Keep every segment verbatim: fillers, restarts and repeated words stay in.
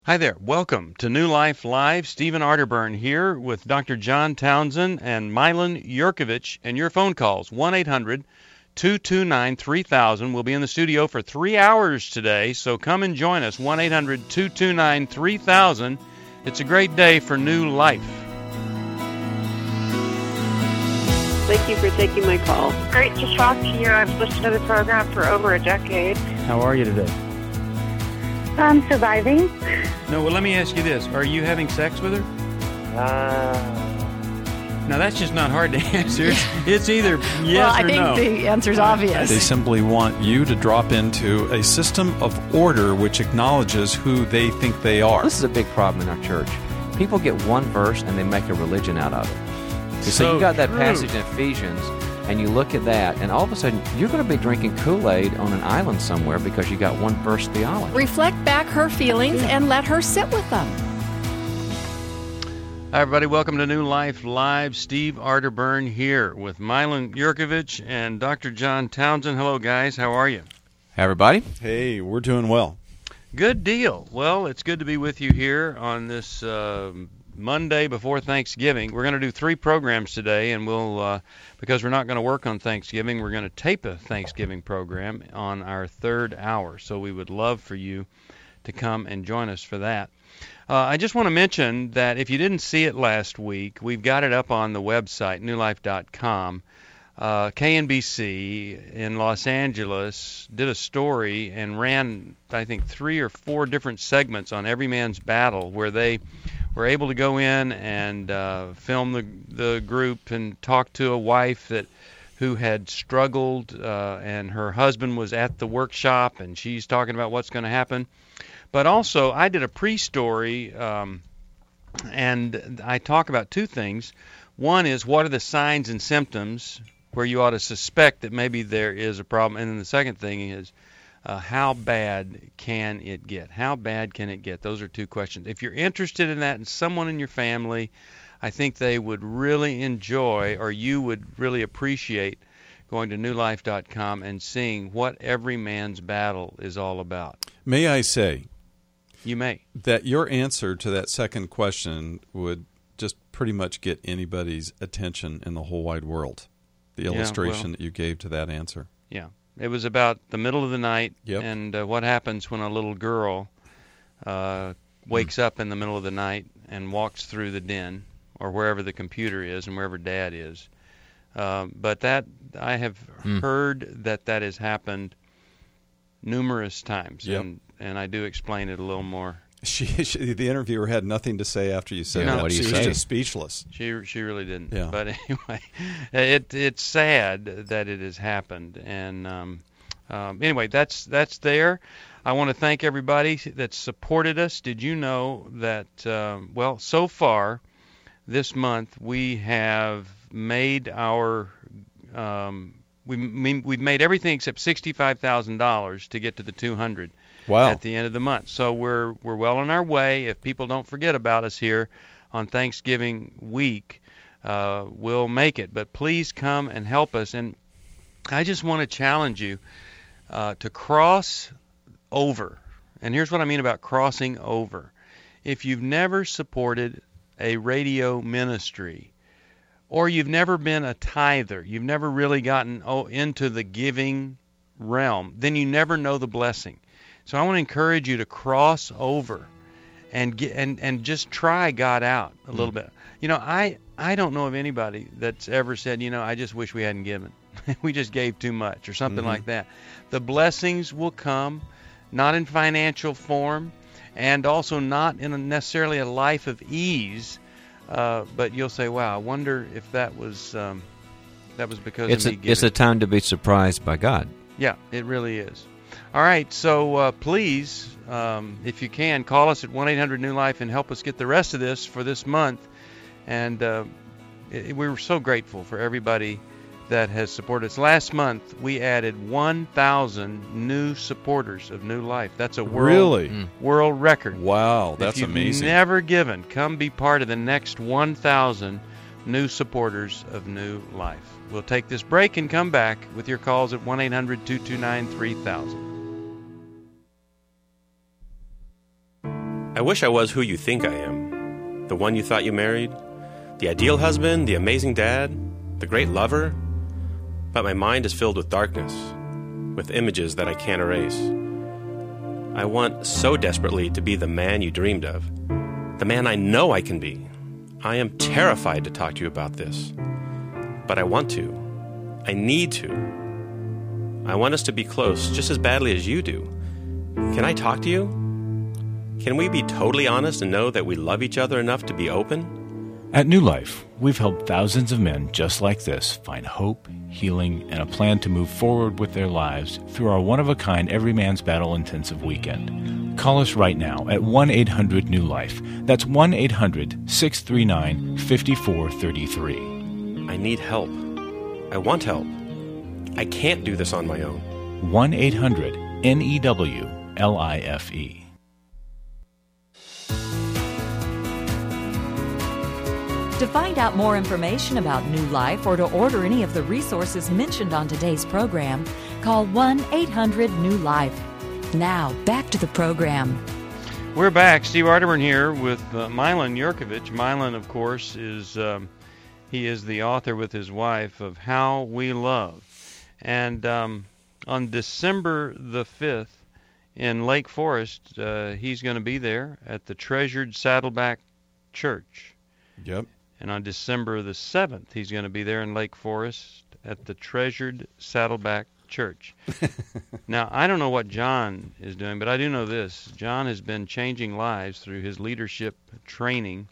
Hi there. Welcome to New Life Live. Stephen Arterburn here with Doctor John Townsend and Milan Yurkovich, and your phone calls, one eight hundred two two nine three thousand. We'll be in the studio for three hours today, so come and join us, one eight hundred two two nine three thousand. It's a great day for New Life. Thank you for taking my call. Great to talk to you. I've listened to the program for over a decade. How are you today? I'm surviving. No, well, let me ask you this. Are you having sex with her? Uh, Now, that's just not hard to answer. It's, it's either yes well, I or think no. the answer's obvious. They simply want you to drop into a system of order which acknowledges who they think they are. this is a big problem in our church. People get one verse and they make a religion out of it. So, So you got that true. passage in Ephesians, and you look at that, and all of a sudden you're going to be drinking Kool-Aid on an island somewhere because you got one verse theology. Reflect back her feelings and let her sit with them. Hi, everybody. Welcome to New Life Live. Steve Arterburn here with Milan Yurkovich and Doctor John Townsend. Hello, guys. How are you? Hey, everybody. Hey, we're doing well. Good deal. Well, it's good to be with you here on this uh, Monday before Thanksgiving. We're going to do three programs today, and we'll, uh, because we're not going to work on Thanksgiving, we're going to tape a Thanksgiving program on our third hour. So we would love for you to come and join us for that. Uh, I just want to mention that if you didn't see it last week, we've got it up on the website, new life dot com. Uh, K N B C in Los Angeles did a story and ran, I think, three or four different segments on Every Man's Battle, where they were able to go in and uh, film the the group and talk to a wife that who had struggled, uh, and her husband was at the workshop, and she's talking about what's going to happen. But also, I did a pre-story, um, and I talk about two things. One is, what are the signs and symptoms where you ought to suspect that maybe there is a problem? And then the second thing is, uh, how bad can it get? How bad can it get? Those are two questions. If you're interested in that and someone in your family, I think they would really enjoy, or you would really appreciate, going to new life dot com and seeing what Every Man's Battle is all about. May I say You may. that your answer to that second question would just pretty much get anybody's attention in the whole wide world, the Yeah, illustration well. that you gave to that answer. Yeah. It was about the middle of the night, Yep. and uh, what happens when a little girl uh, wakes up in the middle of the night and walks through the den, or wherever the computer is and wherever Dad is. Uh, but that, I have Mm. heard that that has happened numerous times, Yep. and, and I do explain it a little more. She, she, the interviewer had nothing to say after you said Yeah, that. what do you she say? was just speechless. She she really didn't. Yeah. But anyway, it it's sad that it has happened, and um, um, anyway, that's that's there. I want to thank everybody that supported us. Did you know that? Um, well, so far this month we have made our um, we we've made everything except sixty-five thousand dollars to get to the two hundred. Wow. At the end of the month. So we're we're well on our way. If people don't forget about us here on Thanksgiving week, uh, we'll make it. But please come and help us. And I just want to challenge you uh, to cross over. And here's what I mean about crossing over. If you've never supported a radio ministry, or you've never been a tither, you've never really gotten oh, into the giving realm, then you never know the blessing. So I want to encourage you to cross over and get and, and just try God out a little bit. You know, I I don't know of anybody that's ever said, you know, I just wish we hadn't given. We just gave too much or something Mhm. like that. The blessings will come, not in financial form, and also not in a necessarily a life of ease. Uh, but you'll say, wow, I wonder if that was um, that was because It's of a, me giving. it's a time to be surprised by God. Yeah, it really is. All right, so uh, please, um, if you can, call us at one eight hundred new life and help us get the rest of this for this month. And uh, it, we were so grateful for everybody that has supported us. Last month, we added one thousand new supporters of New Life. That's a world, Really? Mm. world record. Wow, that's if you've amazing. never given, come be part of the next one thousand new supporters of New Life. We'll take this break and come back with your calls at one eight hundred two two nine three thousand. I wish I was who you think I am. The one you thought you married. The ideal husband, the amazing dad, the great lover. But my mind is filled with darkness, with images that I can't erase. I want so desperately to be the man you dreamed of, the man I know I can be. I am terrified to talk to you about this, but I want to. I need to. I want us to be close just as badly as you do. Can I talk to you? Can we be totally honest and know that we love each other enough to be open? At New Life, we've helped thousands of men just like this find hope, healing, and a plan to move forward with their lives through our one-of-a-kind Every Man's Battle intensive weekend. Call us right now at one eight hundred new life. That's one eight hundred six three nine five four three three. I need help. I want help. I can't do this on my own. one eight hundred N E W L I F E. To find out more information about New Life or to order any of the resources mentioned on today's program, call one eight hundred new life. Now, back to the program. We're back. Steve Arterburn here with uh, Milan Yurkovich. Milan, of course, is um, he is the author with his wife of How We Love. And um, on December the fifth in Lake Forest, uh, he's going to be there at the Treasured Saddleback Church. Yep. And on December the seventh, he's going to be there in Lake Forest at the Treasured Saddleback Church. Now, I don't know what John is doing, but I do know this. John has been changing lives through his leadership training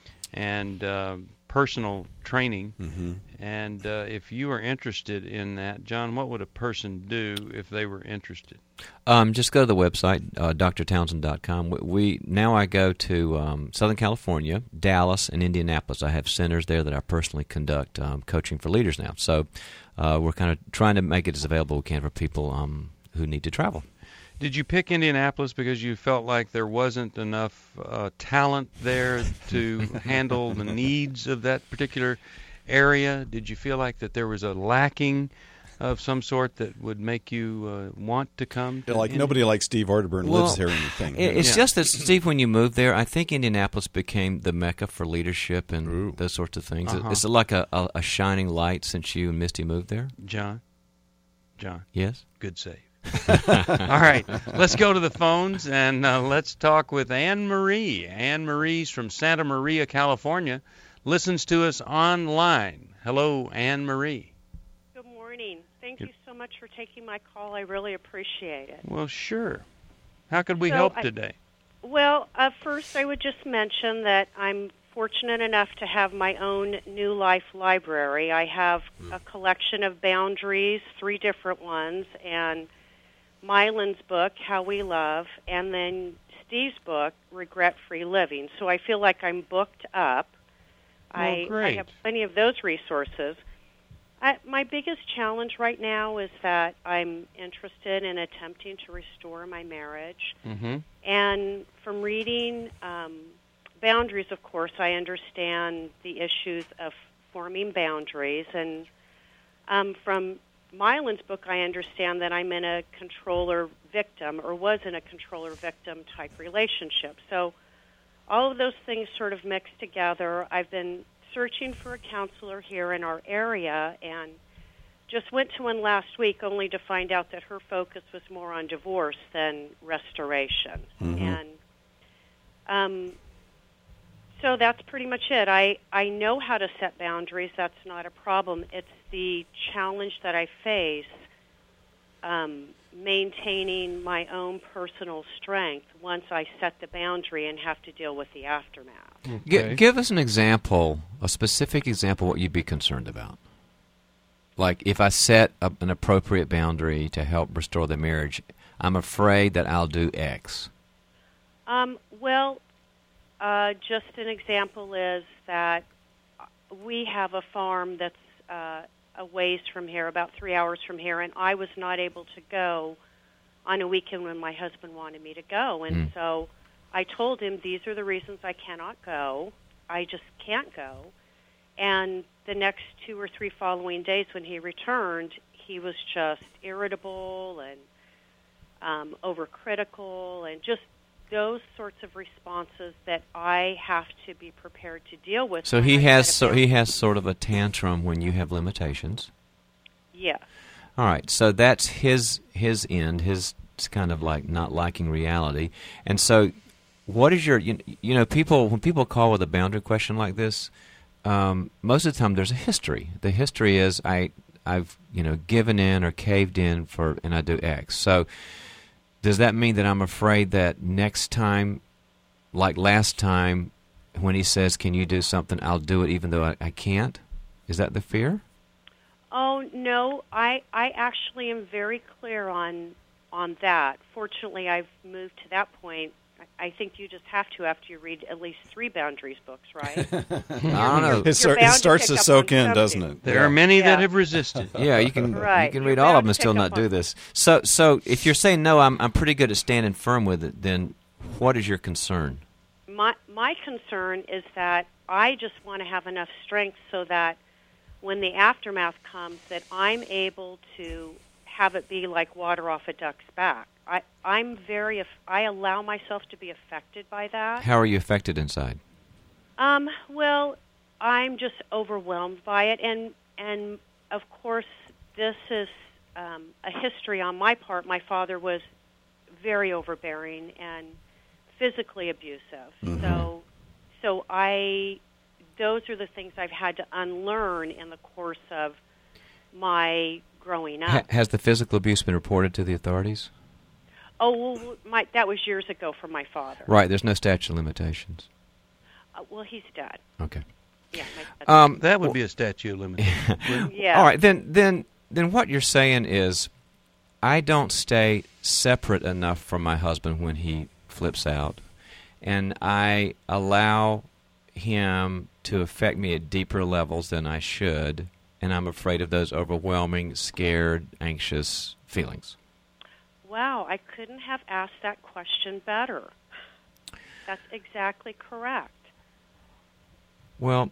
and uh, personal training. Mm-hmm. And uh, if you are interested in that, John, what would a person do if they were interested? Um, just go to the website, uh, d r townsend dot com. We, we now I go to um, Southern California, Dallas, and Indianapolis. I have centers there that I personally conduct um, coaching for leaders now. So uh, we're kind of trying to make it as available as we can for people um, who need to travel. Did you pick Indianapolis because you felt like there wasn't enough uh, talent there to handle the needs of that particular area? Did you feel like that there was a lacking of some sort that would make you uh, want to come to yeah, like Indi- nobody like Steve Arterburn well, lives here or anything. It's yeah. just that, Steve, when you moved there, I think Indianapolis became the mecca for leadership and Ooh. those sorts of things. Uh-huh. It's like a, a, a shining light since you and Misty moved there. John? John? Yes? Good save. All right, let's go to the phones and uh, let's talk with Anne Marie. Anne Marie's from Santa Maria, California, listens to us online. Hello, Anne Marie. Good morning. Thank you so much for taking my call. I really appreciate it. Well, sure. How could we So help I- today? Well, uh, first I would just mention that I'm fortunate enough to have my own New Life library. I have a collection of boundaries, three different ones, and Milan's book, How We Love, and then Steve's book, Regret-Free Living. So I feel like I'm booked up. Well, I, great. I have plenty of those resources. I, my biggest challenge right now is that I'm interested in attempting to restore my marriage. Mm-hmm. And from reading um, Boundaries, of course, I understand the issues of forming boundaries. And um, from Milan's book, I understand that I'm in a controller-victim or was in a controller-victim type relationship. So all of those things sort of mixed together. I've been searching for a counselor here in our area and just went to one last week only to find out that her focus was more on divorce than restoration. Mm-hmm. And um, so that's pretty much it. I, I know how to set boundaries. That's not a problem. It's the challenge that I face um, maintaining my own personal strength once I set the boundary and have to deal with the aftermath. Okay. G- give us an example, a specific example, what you'd be concerned about. Like, if I set up an appropriate boundary to help restore the marriage, I'm afraid that I'll do X. Um, well, uh, just an example is that we have a farm that's uh, a ways from here, about three hours from here, and I was not able to go on a weekend when my husband wanted me to go. And Mm. so I told him, these are the reasons I cannot go. I just can't go. And the next two or three following days when he returned, he was just irritable and um, overcritical, and just those sorts of responses that I have to be prepared to deal with. So he has so he has sort of a tantrum when you have limitations. Yeah. All right. So that's his his end. His it's kind of like not liking reality. And so, what is your you, you know people when people call with a boundary question like this, um, most of the time there's a history. The history is I I've you know given in or caved in for and I do X. So. Does that mean that I'm afraid that next time, like last time, when he says, can you do something, I'll do it even though I, I can't? Is that the fear? Oh, no. I, I actually am very clear on on that. Fortunately, I've moved to that point. I think you just have to after you read at least three boundaries books, right? I don't know. It, start, it starts to soak in, something. doesn't it? There yeah. are many yeah. that have resisted. Yeah, you can right. you can You're read all of them and to still not do this. So, so if you're saying no, I'm I'm pretty good at standing firm with it. Then, what is your concern? My my concern is that I just want to have enough strength so that when the aftermath comes, that I'm able to have it be like water off a duck's back. I, I'm very, I allow myself to be affected by that. How are you affected inside? Um, well, I'm just overwhelmed by it, and and of course, this is um, a history on my part. My father was very overbearing and physically abusive. Mm-hmm. So, so I, those are the things I've had to unlearn in the course of my growing up. Ha- has the physical abuse been reported to the authorities? Oh, well, my, that was years ago for my father. Right, there's no statute of limitations. Uh, well, he's dead. Okay. Yeah, my, um, that would be a statute of limitations. Yeah. All right, then, then, then what you're saying is, I don't stay separate enough from my husband when he flips out, and I allow him to affect me at deeper levels than I should, and I'm afraid of those overwhelming, scared, anxious feelings. Wow, I couldn't have asked that question better. That's exactly correct. Well,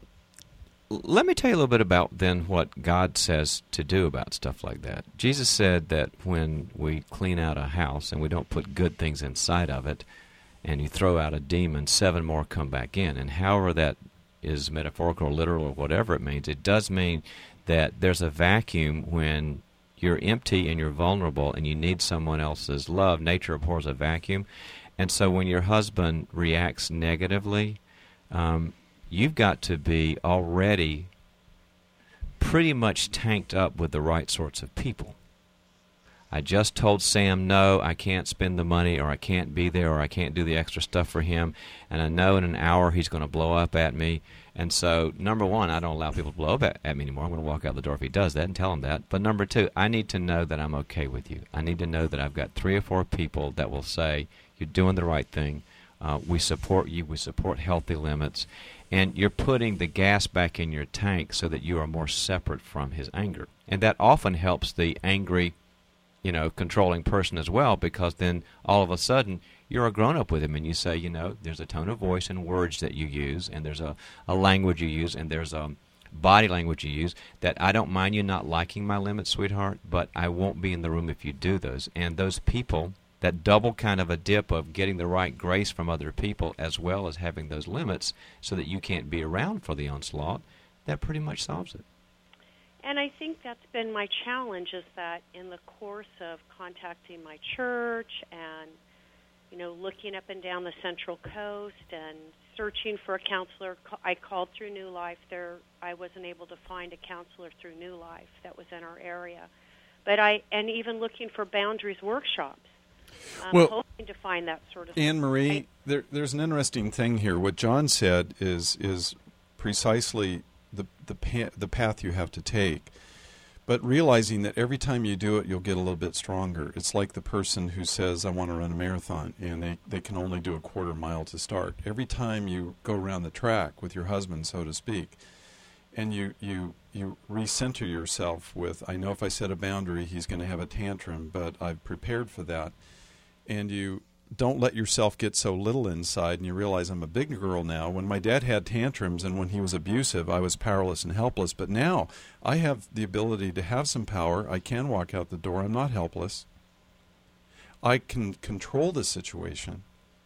let me tell you a little bit about then what God says to do about stuff like that. Jesus said that when we clean out a house and we don't put good things inside of it, and you throw out a demon, seven more come back in. And however that is metaphorical or literal or whatever it means, it does mean that there's a vacuum when you're empty and you're vulnerable and you need someone else's love. Nature abhors a vacuum. And so when your husband reacts negatively, um, you've got to be already pretty much tanked up with the right sorts of people. I just told Sam, no, I can't spend the money, or I can't be there, or I can't do the extra stuff for him, and I know in an hour he's going to blow up at me. And so, number one, I don't allow people to blow up at, at me anymore. I'm going to walk out the door if he does that and tell him that. But number two, I need to know that I'm okay with you. I need to know that I've got three or four people that will say, you're doing the right thing. Uh, we support you. We support healthy limits. And you're putting the gas back in your tank so that you are more separate from his anger. And that often helps the angry, you know, controlling person as well, because then all of a sudden you're a grown-up with him and you say, you know, there's a tone of voice and words that you use, and there's a, a language you use, and there's a body language you use that I don't mind you not liking my limits, sweetheart, but I won't be in the room if you do those. And those people, that double kind of a dip of getting the right grace from other people as well as having those limits so that you can't be around for the onslaught, that pretty much solves it. And I think that's been my challenge, is that in the course of contacting my church and, you know, looking up and down the Central Coast and searching for a counselor, I called through New Life. There, I wasn't able to find a counselor through New Life that was in our area. But I, and even looking for boundaries workshops, I'm well, hoping to find that sort of Anne Marie, thing. there, there's an interesting thing here. What John said is is precisely the the pa- the path you have to take, but realizing that every time you do it, you'll get a little bit stronger. It's like the person who says, I want to run a marathon, and they, they can only do a quarter mile to start. Every time you go around the track with your husband, so to speak, and you, you, you recenter yourself with, I know if I set a boundary, he's going to have a tantrum, but I've prepared for that. And you don't let yourself get so little inside, and you realize I'm a big girl now. When my dad had tantrums and when he was abusive, I was powerless and helpless. But now I have the ability to have some power. I can walk out the door. I'm not helpless. I can control the situation.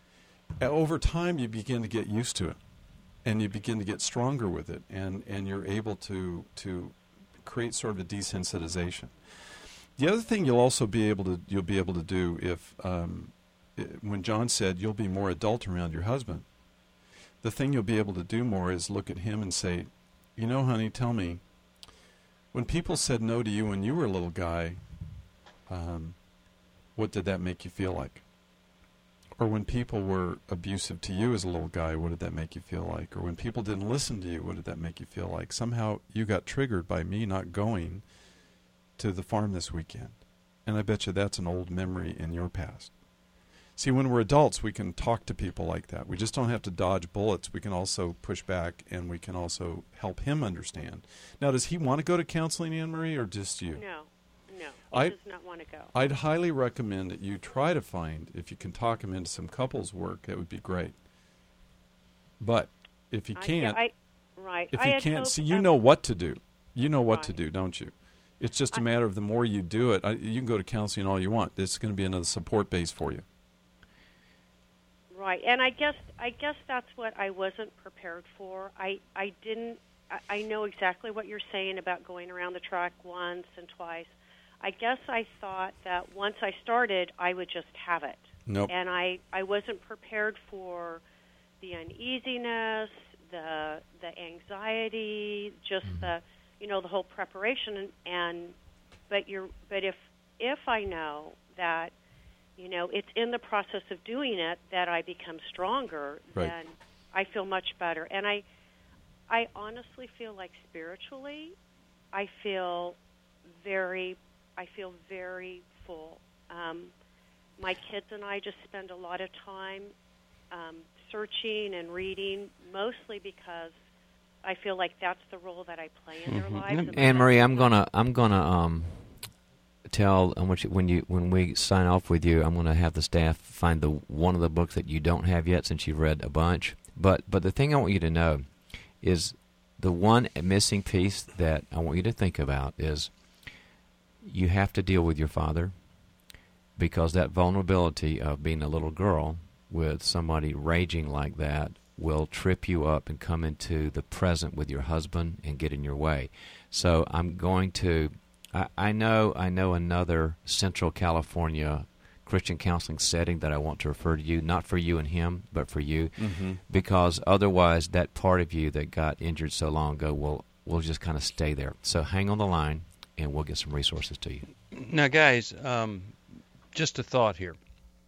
over time you begin to get used to it, and you begin to get stronger with it, and, and you're able to to create sort of a desensitization. The other thing you'll also be able to you'll be able to do if um, when John said you'll be more adult around your husband, the thing you'll be able to do more is look at him and say, you know, honey, tell me, when people said no to you when you were a little guy, um, what did that make you feel like? Or when people were abusive to you as a little guy, what did that make you feel like? Or when people didn't listen to you, what did that make you feel like? Somehow you got triggered by me not going to the farm this weekend. And I bet you that's an old memory in your past. See, when we're adults, we can talk to people like that. We just don't have to dodge bullets. We can also push back, and we can also help him understand. Now, does he want to go to counseling, Anne Marie, or just you? No, no, he I, does not want to go. I'd highly recommend that you try to find, if you can talk him into some couples work, that would be great. But if he can't, I, I, right. if I he had can't, hoped see, you that- know what to do. You know what Right. to do, don't you? It's just a I- matter of the more you do it. I, you can go to counseling all you want. This is going to be another support base for you. Right, and I guess I guess that's what I wasn't prepared for. I I didn't. I, I know exactly what you're saying about going around the track once and twice. I guess I thought that once I started, I would just have it. Nope. And I, I wasn't prepared for the uneasiness, the the anxiety, just Mm-hmm. the you know the whole preparation. And, and but you're but if if I know that. You know, it's in the process of doing it that I become stronger, Right. then I feel much better. And I I honestly feel like spiritually, I feel very, I feel very full. Um, my kids and I just spend a lot of time um, searching and reading, mostly because I feel like that's the role that I play in their lives. and Anne that Marie, that's I'm not- gonna I'm gonna um tell I want you, when you when we sign off with you, I'm gonna have the staff find the one of the books that you don't have yet, since you've read a bunch. But but the thing I want you to know is the one missing piece that I want you to think about is you have to deal with your father, because that vulnerability of being a little girl with somebody raging like that will trip you up and come into the present with your husband and get in your way. So I'm going to, I, I know I know another Central California Christian counseling setting that I want to refer to you, not for you and him, but for you, Mm-hmm. because otherwise that part of you that got injured so long ago will, will just kind of stay there. So hang on the line, and we'll get some resources to you. Now, guys, um, just a thought here.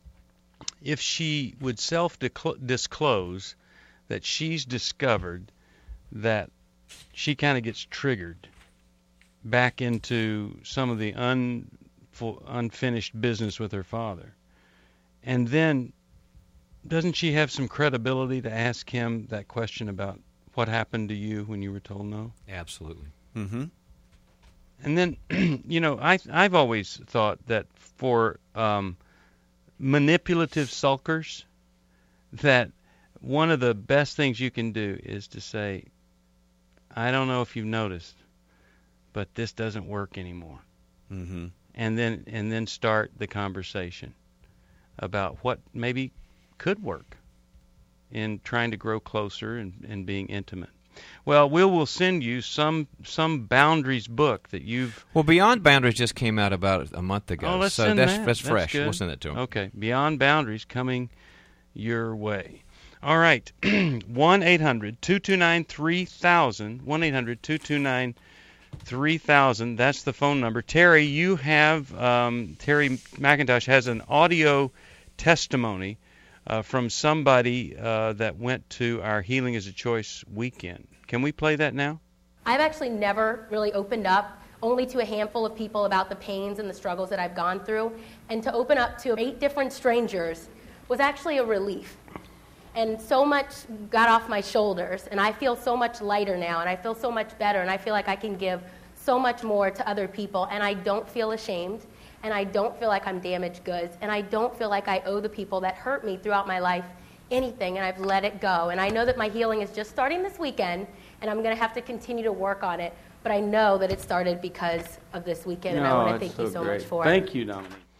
If she would self-disclose that she's discovered that she kind of gets triggered back into some of the un, unfinished business with her father, and then doesn't she have some credibility to ask him that question about what happened to you when you were told no? Absolutely. Mm-hmm. And then, you know, I, I've always thought that for um, manipulative sulkers, that one of the best things you can do is to say, I don't know if you've noticed, but this doesn't work anymore. Mm-hmm. And then and then start the conversation about what maybe could work in trying to grow closer and, and being intimate. Well, Will will send you some some boundaries book that you've. Well, Beyond Boundaries just came out about a month ago, Oh, let's so send that's that. that's That's fresh. good. We'll send it to him. Okay, Beyond Boundaries coming your way. All right, one eight hundred two two nine three thousand, one eight hundred two two nine three thousand. That's the phone number. Terry, you have um, Terry McIntosh has an audio testimony uh, from somebody uh, that went to our Healing is a Choice weekend. Can we play that now? I've actually never really opened up, only to a handful of people, about the pains and the struggles that I've gone through. And to open up to eight different strangers was actually a relief. And so much got off my shoulders, and I feel so much lighter now, and I feel so much better, and I feel like I can give so much more to other people, and I don't feel ashamed, and I don't feel like I'm damaged goods, and I don't feel like I owe the people that hurt me throughout my life anything, and I've let it go. And I know that my healing is just starting this weekend, and I'm going to have to continue to work on it, but I know that it started because of this weekend, and I want to thank you so much for it. Thank you, Dominique.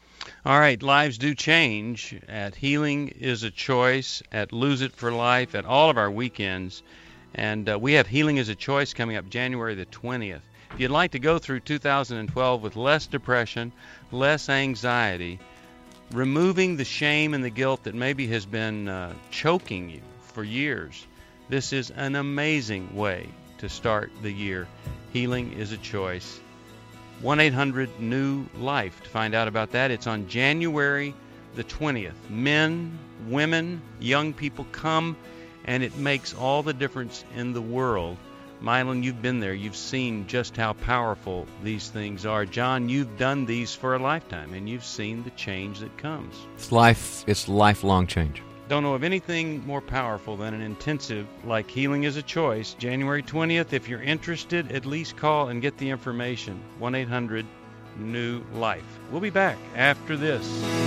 All right, lives do change at Healing is a Choice, at Lose It for Life, at all of our weekends. And uh, we have Healing is a Choice coming up January the twentieth. If you'd like to go through two thousand twelve with less depression, less anxiety, removing the shame and the guilt that maybe has been uh, choking you for years, this is an amazing way to start the year. Healing is a Choice. one eight hundred new life to find out about that. It's on January the twentieth. Men, women, young people come, and it makes all the difference in the world. Mylon, you've been there. You've seen just how powerful these things are. John, you've done these for a lifetime, and you've seen the change that comes. It's life. It's lifelong change. Don't know of anything more powerful than an intensive like Healing is a Choice. January twentieth, if you're interested, at least call and get the information. one eight hundred new life. We'll be back after this.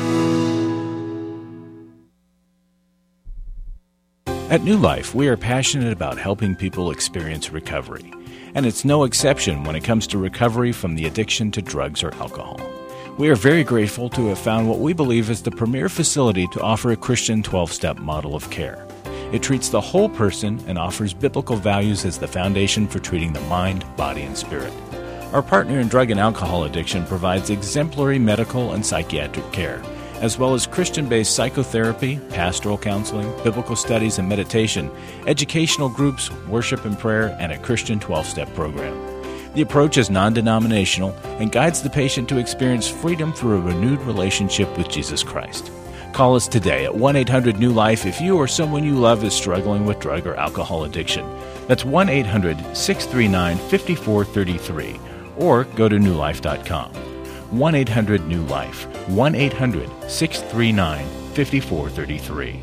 At New Life, we are passionate about helping people experience recovery. And it's no exception when it comes to recovery from the addiction to drugs or alcohol. We are very grateful to have found what we believe is the premier facility to offer a Christian twelve-step model of care. It treats the whole person and offers biblical values as the foundation for treating the mind, body, and spirit. Our partner in drug and alcohol addiction provides exemplary medical and psychiatric care, as well as Christian-based psychotherapy, pastoral counseling, biblical studies and meditation, educational groups, worship and prayer, and a Christian twelve-step program. The approach is non-denominational and guides the patient to experience freedom through a renewed relationship with Jesus Christ. Call us today at one eight hundred new life if you or someone you love is struggling with drug or alcohol addiction. That's one eight hundred six three nine five four three three, or go to new life dot com. one eight hundred new life, one eight hundred six three nine five four three three.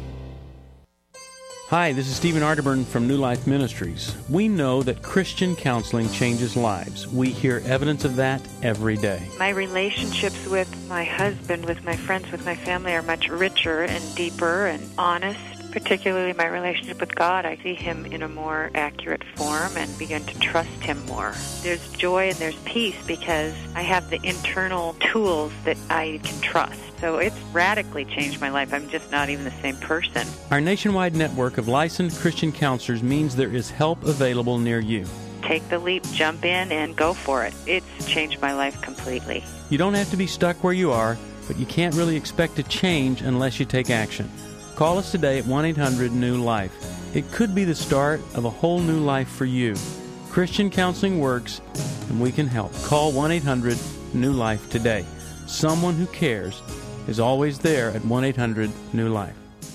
Hi, this is Stephen Arterburn from New Life Ministries. We know that Christian counseling changes lives. We hear evidence of that every day. My relationships with my husband, with my friends, with my family are much richer and deeper and honest. Particularly my relationship with God, I see Him in a more accurate form and begin to trust Him more. There's joy and there's peace because I have the internal tools that I can trust. So it's radically changed my life. I'm just not even the same person. Our nationwide network of licensed Christian counselors means there is help available near you. Take the leap, jump in, and go for it. It's changed my life completely. You don't have to be stuck where you are, but you can't really expect to change unless you take action. Call us today at one eight hundred new life. It could be the start of a whole new life for you. Christian counseling works, and we can help. Call one eight hundred new life today. Someone who cares is always there at one eight hundred new life.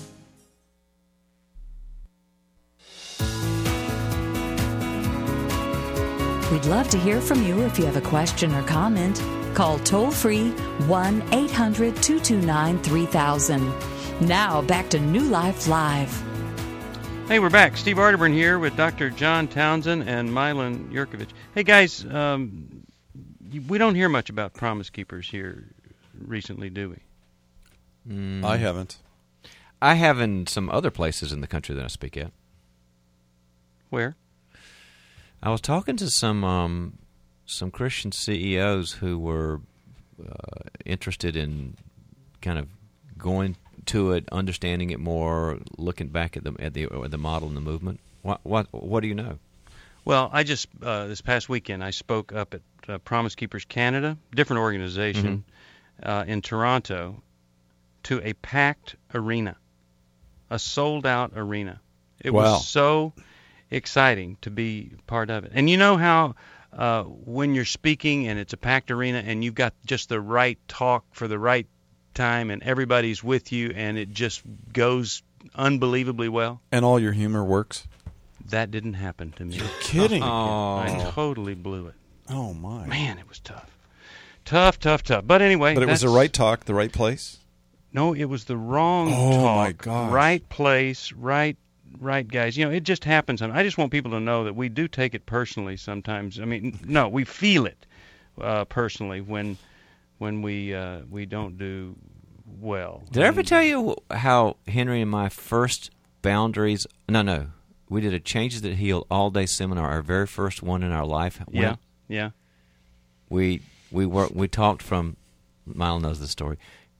We'd love to hear from you if you have a question or comment. Call toll-free one eight hundred two two nine three thousand. Now, back to New Life Live. Hey, we're back. Steve Arterburn here with Doctor John Townsend and Mylon Yurkovich. Hey, guys, um, we don't hear much about Promise Keepers here recently, do we? Mm. I haven't. I have in some other places in the country that I speak at. Where? I was talking to some um, some Christian C E Os who were uh, interested in kind of going to it, understanding it more, looking back at the at the at the model and the movement. What what what do you know? Well, I just uh, this past weekend I spoke up at uh, Promise Keepers Canada, different organization, mm-hmm. uh, in Toronto, to a packed arena, a sold-out arena. It wow. was so exciting to be part of it. And you know how uh, when you're speaking and it's a packed arena and you've got just the right talk for the right time and everybody's with you and it just goes unbelievably well. And all your humor works? That didn't happen to me. You're kidding. Oh. I totally blew it. Oh, my. Man, it was tough. Tough, tough, tough. But anyway. But it was the right talk, the right place? No, it was the wrong oh, talk. Oh, my gosh. Right place, right right guys. You know, it just happens. I just want people to know that we do take it personally sometimes. I mean, no, we feel it uh, personally when when we uh, we don't do well. Did I ever tell you how Henry and my first boundaries? No, no. We did a Changes That Heal all-day seminar, our very first one in our life. Yeah, yeah. We we were we talked from. Mylon knows the story.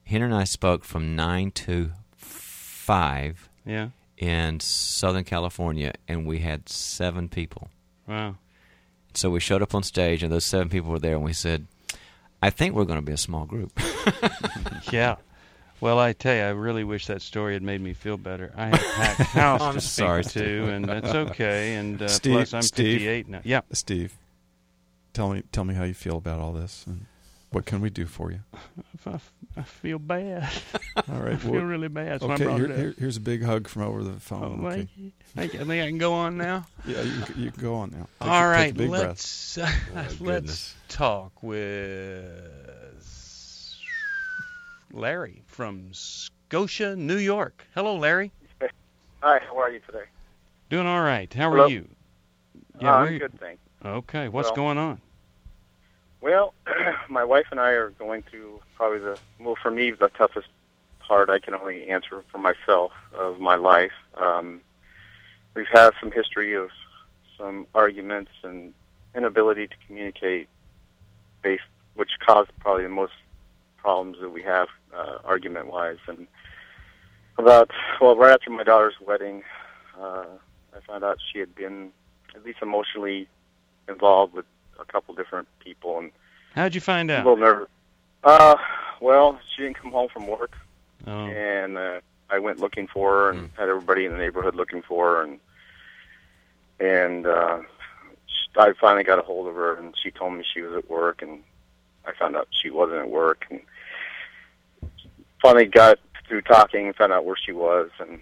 Henry and I spoke from nine to five Yeah. in Southern California, and we had seven people. Wow. So we showed up on stage, and those seven people were there, and we said, I think we're going to be a small group. Yeah. Well, I tell you, I really wish that story had made me feel better. I had a packed house I'm to sorry, speak to, and that's okay. And uh, Steve, plus, I'm Steve, fifty-eight now. Yeah. Steve, tell me, tell me how you feel about all this, and what can we do for you? I, I feel bad. All right. I feel well, really bad. So okay, I brought here, it up. here, here's a big hug from over the phone. Oh, okay. thank you. Thank you. I think I can go on now. Yeah, you can, you can go on now. Take, All take right, a big let's uh, breath. Oh, let's talk with Larry from Scotia, New York. Hello, Larry. Hi, how are you today? Doing all right. How Hello? are you? Uh, I'm where- good, thanks. Okay, what's Well- going on? Well, my wife and I are going through probably the, well, for me, the toughest part I can only answer for myself of my life. Um, we've had some history of some arguments and inability to communicate, based, which caused probably the most problems that we have uh, argument-wise. And about, well, right after my daughter's wedding, uh, I found out she had been at least emotionally involved with a couple different people, and How'd you find a out? little nervous. Uh, well, she didn't come home from work, Oh, and uh, I went looking for her, and had everybody in the neighborhood looking for her, and and uh, sh- I finally got a hold of her, and she told me she was at work, and I found out she wasn't at work, and finally got through talking and found out where she was, and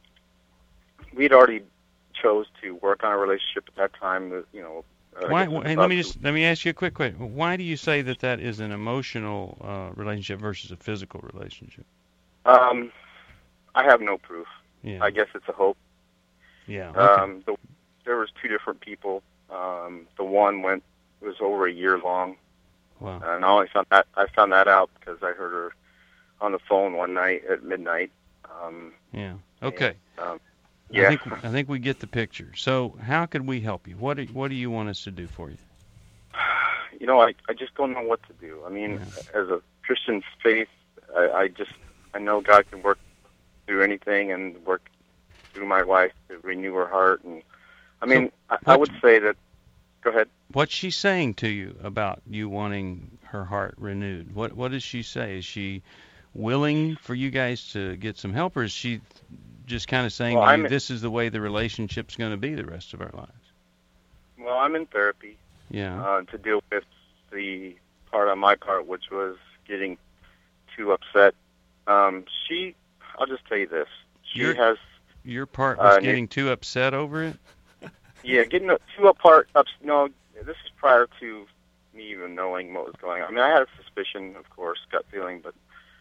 we'd already chose to work on a relationship at that time. that, You know, uh, I why? guess it was Hey, about let me two- just let me ask you a quick question. Why do you say that that is an emotional uh, relationship versus a physical relationship? Um, I have no proof. Yeah. I guess it's a hope. Yeah. Okay. Um, the, there was two different people. Um, the one went it was over a year long, Wow. and I only found that I found that out because I heard her on the phone one night at midnight. Um, Yeah. Okay. and, um, I yeah. think I think we get the picture. So, how could we help you? What do, what do you want us to do for you? You know, I I just don't know what to do. I mean, as a Christian faith, I, I just I know God can work through anything and work through my wife to renew her heart. And I mean, I, I would say that. Go ahead. What's she saying to you about you wanting her heart renewed? What what does she say? Is she willing for you guys to get some help, or is she just kind of saying Well, to you, I'm- this is the way the relationship's going to be the rest of our lives? Well, I'm in therapy. Yeah. Uh, to deal with the part on my part, which was getting too upset. Um, she, I'll just tell you this. She Your- has, Your part was uh, getting too upset over it? yeah, getting too apart. Ups, no, this is prior to me even knowing what was going on. I mean, I had a suspicion, of course, gut feeling, but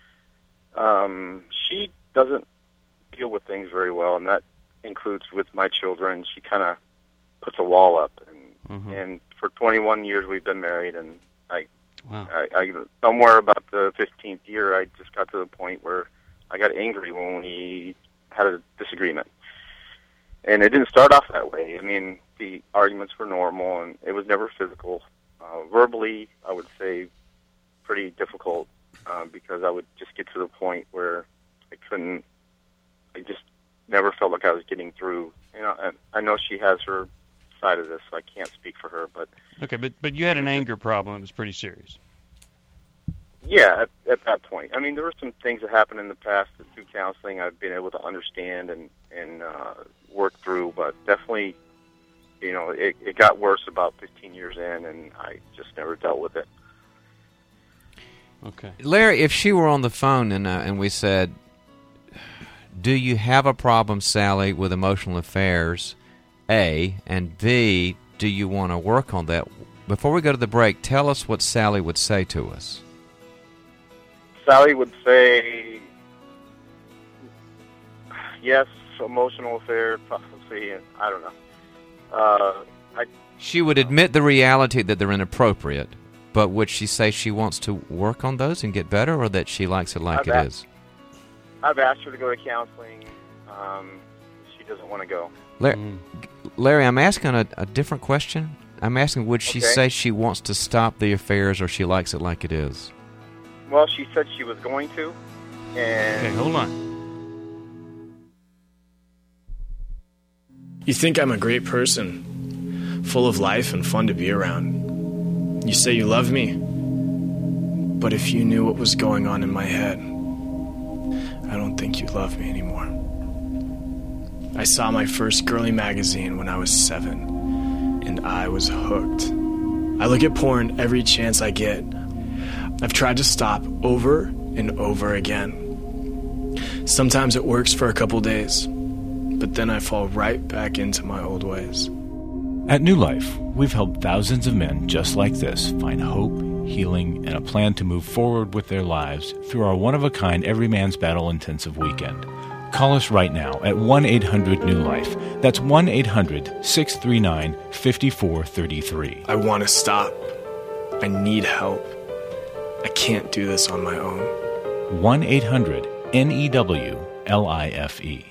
um, she doesn't deal with things very well, and that includes with my children. She kind of puts a wall up, and Mhm. and for twenty-one years we've been married, and I, Wow. I, I somewhere about the fifteenth year, I just got to the point where I got angry when we had a disagreement, and it didn't start off that way. I mean, the arguments were normal, and it was never physical. Uh, verbally, I would say, pretty difficult uh, because I would just get to the point where I couldn't. I just never felt like I was getting through. You know, and I know she has her side of this, so I can't speak for her, but Okay, but but you had an anger problem. It was pretty serious. yeah, at, at that point, I mean, there were some things that happened in the past that through counseling I've been able to understand and and uh, work through, but definitely, you know, it, it got worse about fifteen years in, and I just never dealt with it. Okay. Larry, if she were on the phone and uh, and we said, do you have a problem, Sally, with emotional affairs, A, and B, do you want to work on that? Before we go to the break, tell us what Sally would say to us. Sally would say, yes, emotional affair, possibly, and I don't know. Uh, I, She would admit the reality that they're inappropriate, but would she say she wants to work on those and get better, or that she likes it like I've it asked- is? I've asked her to go to counseling. Um, she doesn't want to go. Larry, Larry, I'm asking a, a different question. I'm asking, would she Okay. say she wants to stop the affairs, or she likes it like it is? well, she said she was going to. And okay, hold on. You think I'm a great person, full of life and fun to be around. You say you love me, but if you knew what was going on in my head, I don't think you love me anymore. I saw my first girly magazine when I was seven, and I was hooked. I look at porn every chance I get. I've tried to stop over and over again. Sometimes it works for a couple days, but then I fall right back into my old ways. At New Life, we've helped thousands of men just like this find hope, healing, and a plan to move forward with their lives through our one-of-a-kind Every Man's Battle intensive weekend. Call us right now at one eight hundred new life. That's one eight hundred six three nine five four three three. I want to stop. I need help. I can't do this on my own. one eight hundred N E W L I F E.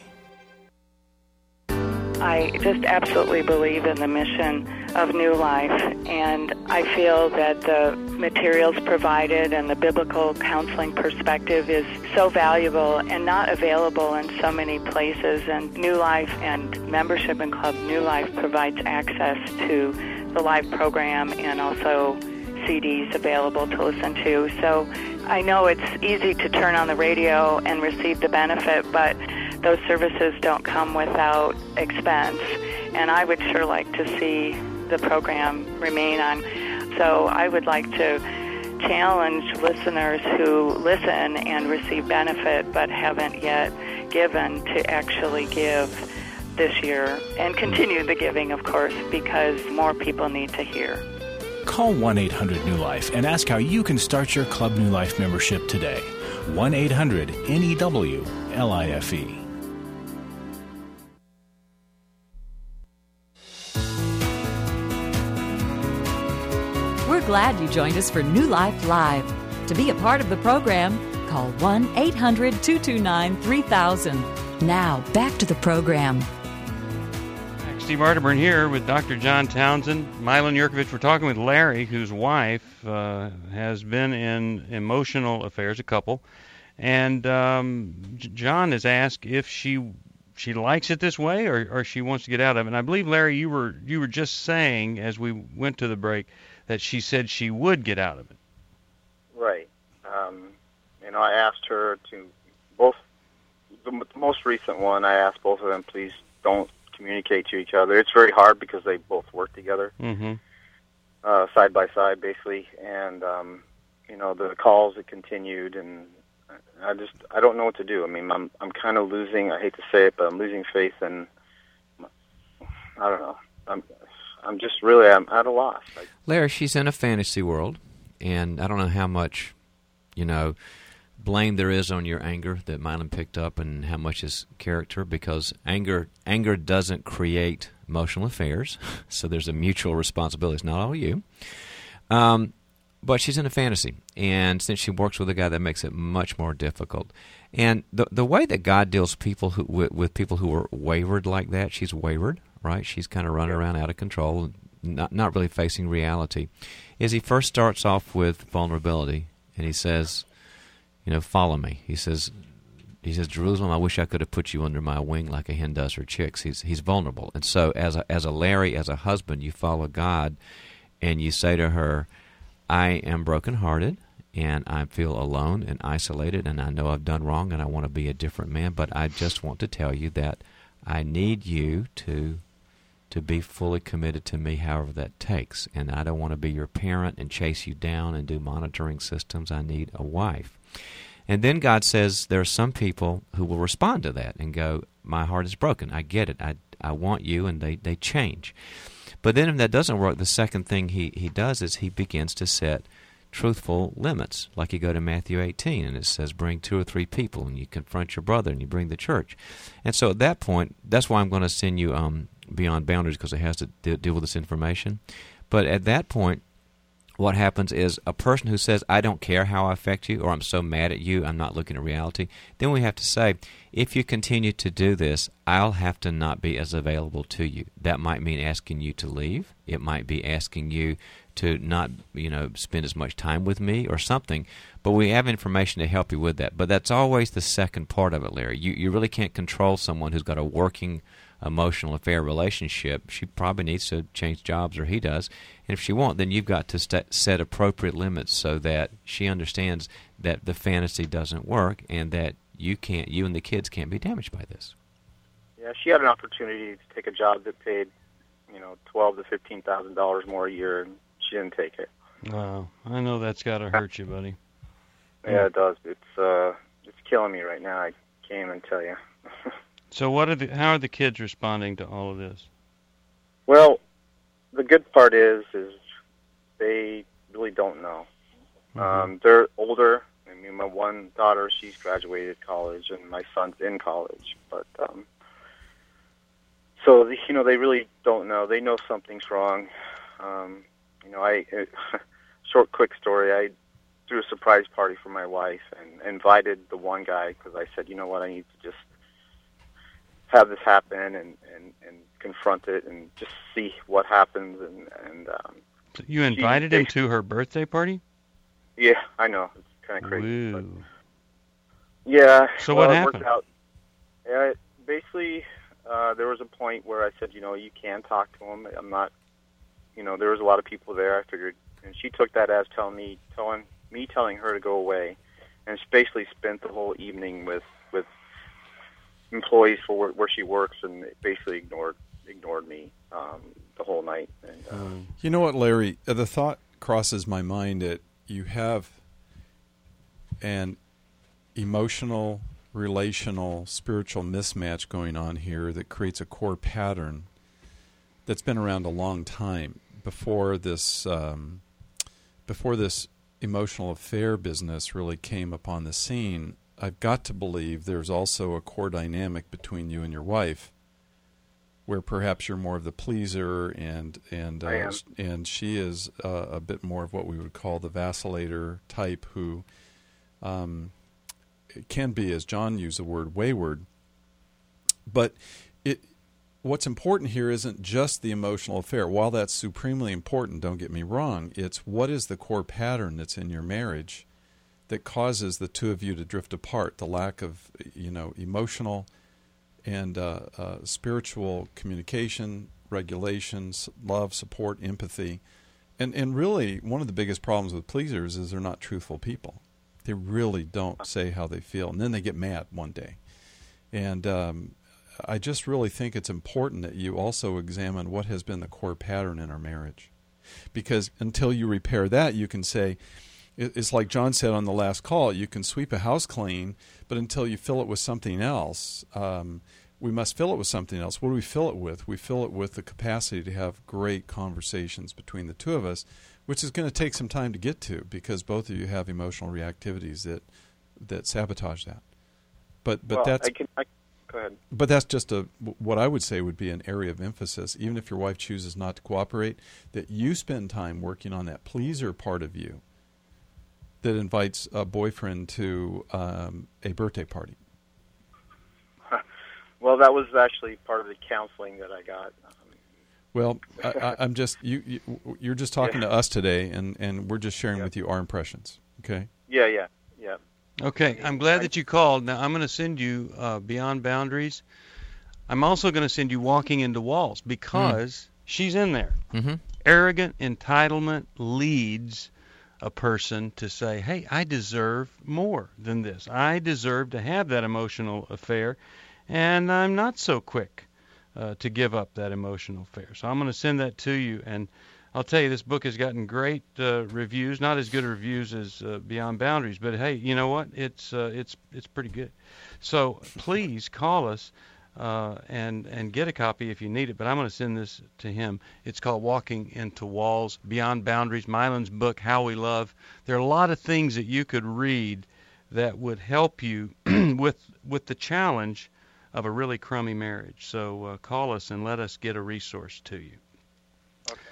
I just absolutely believe in the mission of New Life, and I feel that the materials provided and the biblical counseling perspective is so valuable and not available in so many places. And New Life and membership in Club New Life provides access to the live program and also C Ds available to listen to. So I know it's easy to turn on the radio and receive the benefit, but those services don't come without expense, and I would sure like to see the program remain on. So I would like to challenge listeners who listen and receive benefit but haven't yet given to actually give this year and continue the giving, of course, because more people need to hear. Call one eight hundred new life and ask how you can start your Club New Life membership today. one eight hundred N E W L I F E. We're glad you joined us for New Life Live. To be a part of the program, call one eight hundred two two nine three thousand. Now, back to the program. Steve Arterburn here with Doctor John Townsend. Mylon Yurkovich. We're talking with Larry, whose wife uh, has been in emotional affairs, a couple. And um, John has asked if she she likes it this way or, or she wants to get out of it. And I believe, Larry, you were you were just saying as we went to the break that she said she would get out of it. Right. Um, you know, I asked her to both, the, the most recent one, I asked both of them, please don't communicate to each other. It's very hard because they both work together, mm-hmm. uh, side by side, basically. And, um, you know, the calls that continued, and I just, I don't know what to do. I mean, I'm, I'm kind of losing, I hate to say it, but I'm losing faith in, I don't know, I'm, I'm just really, I'm at a loss. I, Larry, she's in a fantasy world, and I don't know how much, you know, blame there is on your anger that Mylon picked up and how much is character, because anger anger doesn't create emotional affairs, so there's a mutual responsibility. It's not all you. Um, but she's in a fantasy, and since she works with a guy, that makes it much more difficult. And the the way that God deals people who with, with people who are wayward like that, she's wayward, right? She's kind of running around out of control, not not really facing reality, is he first starts off with vulnerability, and he says, you know, follow me. He says, he says, Jerusalem, I wish I could have put you under my wing like a hen does her chicks. He's he's vulnerable, and so as a as a Larry, as a husband, you follow God, and you say to her, I am brokenhearted, and I feel alone and isolated, and I know I've done wrong, and I want to be a different man, but I just want to tell you that I need you to to be fully committed to me, however that takes, and I don't want to be your parent and chase you down and do monitoring systems. I need a wife. And then God says there are some people who will respond to that and go, my heart is broken. I get it. I, I want you, and they, they change. But then if that doesn't work, the second thing he, he does is he begins to set truthful limits. Like you go to Matthew eighteen, and it says bring two or three people, and you confront your brother, and you bring the church. And so at that point, that's why I'm going to send you um, Beyond Boundaries, because it has to de- deal with this information. But at that point, what happens is a person who says, I don't care how I affect you, or I'm so mad at you, I'm not looking at reality, then we have to say, if you continue to do this, I'll have to not be as available to you. That might mean asking you to leave. It might be asking you to not, you know, spend as much time with me or something. But we have information to help you with that. But that's always the second part of it, Larry. You, you really can't control someone who's got a working emotional affair relationship. She probably needs to change jobs, or he does. And if she won't, then you've got to st- set appropriate limits so that she understands that the fantasy doesn't work and that you can't, you and the kids can't be damaged by this. Yeah, she had an opportunity to take a job that paid, you know, twelve to fifteen thousand dollars more a year, and she didn't take it. Wow, I know that's got to hurt you, buddy. Yeah, it does. It's uh, it's killing me right now. I can't even tell you. So, what are the? How are the kids responding to all of this? Well, the good part is, is they really don't know. Mm-hmm. Um, they're older. I mean, my one daughter, she's graduated college, and my son's in college. But um, so you know, they really don't know. They know something's wrong. Um, you know, I it, short, quick story. I threw a surprise party for my wife and invited the one guy because I said, you know what, I need to just have this happen and, and, and confront it and just see what happens. And, and um, so you invited him to her birthday party? Yeah, I know. It's kind of crazy. Woo. Yeah. So well, what it happened? Worked out. Yeah, it, basically, uh, there was a point where I said, you know, you can talk to him. I'm not, you know, there was a lot of people there. I figured, and she took that as telling me, telling me, telling her to go away, and she basically spent the whole evening with with employees for where, where she works, and basically ignored ignored me um, the whole night. And, uh, mm. You know what, Larry? The thought crosses my mind that you have an emotional, relational, spiritual mismatch going on here that creates a core pattern that's been around a long time before this um, before this emotional affair business really came upon the scene. I've got to believe there's also a core dynamic between you and your wife, where perhaps you're more of the pleaser, and and uh, and she is uh, a bit more of what we would call the vacillator type, who um, can be, as John used the word, wayward. But it. What's important here isn't just the emotional affair. While that's supremely important, don't get me wrong, it's what is the core pattern that's in your marriage that causes the two of you to drift apart, the lack of, you know, emotional and uh, uh, spiritual communication, regulations, love, support, empathy. And, and really, one of the biggest problems with pleasers is they're not truthful people. They really don't say how they feel, and then they get mad one day. And um I just really think it's important that you also examine what has been the core pattern in our marriage. Because until you repair that, you can say, it's like John said on the last call, you can sweep a house clean, but until you fill it with something else, um, we must fill it with something else. What do we fill it with? We fill it with the capacity to have great conversations between the two of us, which is going to take some time to get to, because both of you have emotional reactivities that that sabotage that. But but well, that's... I can, I Go ahead. But that's just a what I would say would be an area of emphasis, even if your wife chooses not to cooperate, that you spend time working on that pleaser part of you that invites a boyfriend to um, a birthday party. Well, that was actually part of the counseling that I got. Well, I, I, I'm just you, you. You're just talking yeah. to us today, and, and we're just sharing yeah. with you our impressions. Okay. Yeah, yeah, yeah. Okay, I'm glad that you called. Now, I'm going to send you uh, Beyond Boundaries. I'm also going to send you Walking into Walls, because mm. she's in there. Mm-hmm. Arrogant entitlement leads a person to say, hey, I deserve more than this. I deserve to have that emotional affair, and I'm not so quick uh, to give up that emotional affair. So I'm going to send that to you, and I'll tell you, this book has gotten great uh, reviews. Not as good reviews as uh, Beyond Boundaries, but hey, you know what? It's uh, it's it's pretty good. So please call us uh, and and get a copy if you need it. But I'm going to send this to him. It's called Walking into Walls, Beyond Boundaries, Mylan's book, How We Love. There are a lot of things that you could read that would help you with with the challenge of a really crummy marriage. So uh, call us and let us get a resource to you.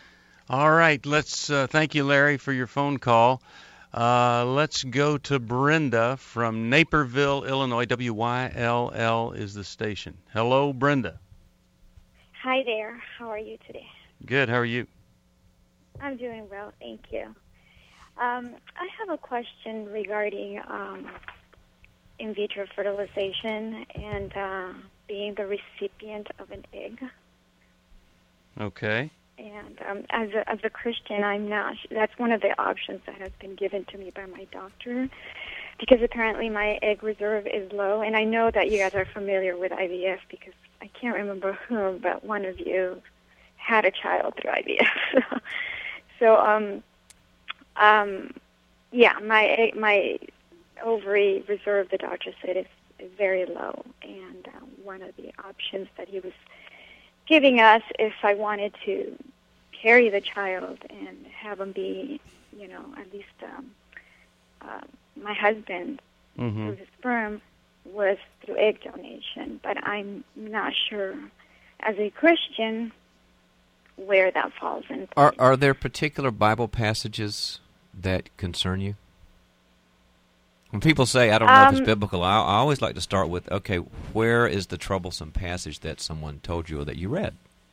All right, let's uh, thank you, Larry, for your phone call. Uh, let's go to Brenda from Naperville, Illinois. W Y L L is the station. Hello, Brenda. Hi there. How are you today? Good. How are you? I'm doing well, thank you. Um, I have a question regarding um, in vitro fertilization and uh, being the recipient of an egg. Okay. And um, as a, as a Christian, I'm not. That's one of the options that has been given to me by my doctor, because apparently my egg reserve is low. And I know that you guys are familiar with I V F because I can't remember whom, but one of you had a child through I V F. so, um, um, yeah, my egg, my ovary reserve, the doctor said, is, is very low. And um, one of the options that he was giving us, if I wanted to carry the child and have him be, you know, at least um, uh, my husband mm-hmm. through the sperm, was through egg donation. But I'm not sure, as a Christian, where that falls in. Are are there particular Bible passages that concern you? When people say, I don't know um, if it's biblical, I, I always like to start with, okay, where is the troublesome passage that someone told you or that you read?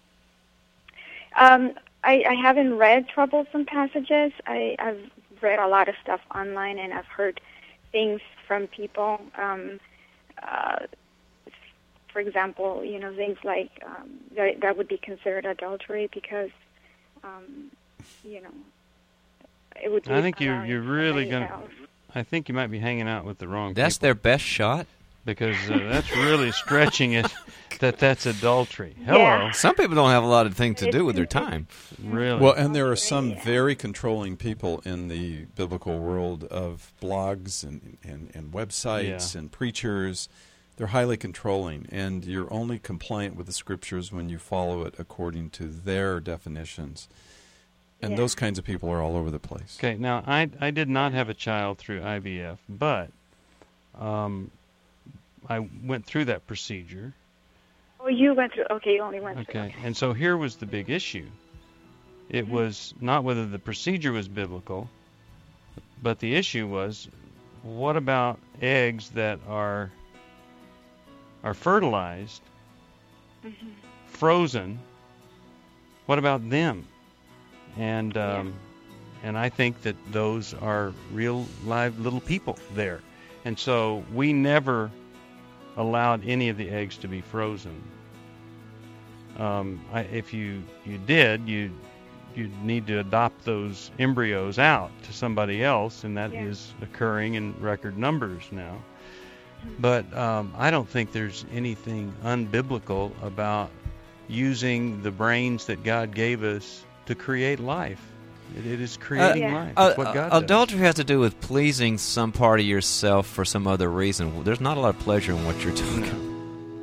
Um, I, I haven't read troublesome passages. I, I've read a lot of stuff online, and I've heard things from people. Um, uh, for example, you know, things like um, that, that would be considered adultery because, um, you know, it would be I think you're, you're really going to... I think you might be hanging out with the wrong people. That's their best shot? Because uh, that's really stretching it, that that's adultery. Hello. Yeah. Some people don't have a lot of things to do with their time. Really? Well, and there are some very controlling people in the biblical world of blogs and, and, and websites yeah. and preachers. They're highly controlling, and you're only compliant with the Scriptures when you follow it according to their definitions. And yeah. those kinds of people are all over the place. Okay, now, I, I did not have a child through I V F, but um, I went through that procedure. Oh, you went through, okay, you only went okay. through. Okay, and so here was the big issue. It mm-hmm. was not whether the procedure was biblical, but the issue was, what about eggs that are are fertilized, mm-hmm. frozen? What about them? And um, yeah. and I think that those are real live little people there. And so we never allowed any of the eggs to be frozen. Um, I, if you, you did, you you need to adopt those embryos out to somebody else, and that yeah. is occurring in record numbers now. But um, I don't think there's anything unbiblical about using the brains that God gave us to create life. It, it is creating uh, yeah. life. That's uh, what God uh, does. Adultery has to do with pleasing some part of yourself for some other reason. There's not a lot of pleasure in what you're talking about. No.